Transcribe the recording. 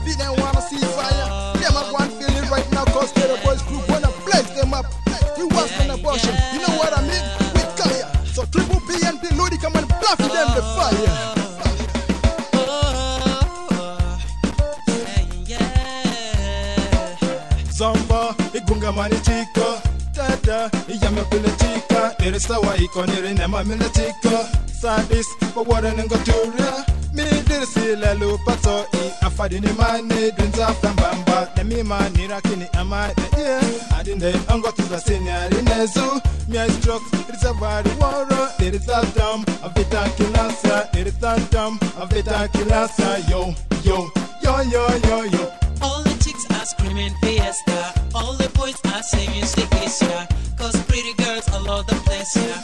They don't wanna see fire. Them are one feeling right now, cause they're the boys group wanna blaze them up. We was an abortion, you know what I mean? With Kaya. So Triple B and B Lodi come and bluff them the fire. Zomba, igunga manitika. Dada, iyame politika. Derisa wa iko nere nema militika. Sadis, but what an ingoturia. Me did see lelu pato I afadi ni mane dunza fambamba. Demi mani rakini ama yeah. I didn't ungo to the senior in Ezu. Me I struck, it's a body water. There is a dumb of the kilasa. There is a dumb of the kilasa. Yo, yo, yo, yo, yo, yo. All the chicks are screaming fiesta. All the boys are singing Sigisha. Cause pretty girls all over the place, yeah.